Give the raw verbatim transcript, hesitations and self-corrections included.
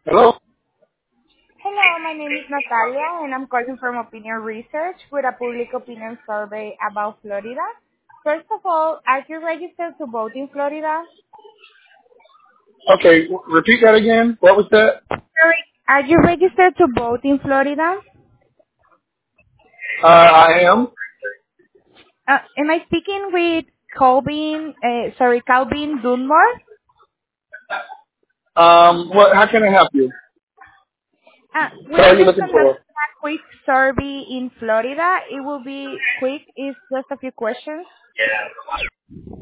Hello? Hello, my name is Natalia, and I'm calling from Opinion Research with a public opinion survey about Florida. First of all, are you registered to vote in Florida? Okay, w- repeat that again. What was that? Sorry, are you registered to vote in Florida? Uh, I am. Uh, am I speaking with Calvin, uh, sorry, Calvin Dunmore? Um, what, how can I help you? Uh, we What are are you just looking conducting for? a quick survey in Florida. It will be quick. It's just a few questions.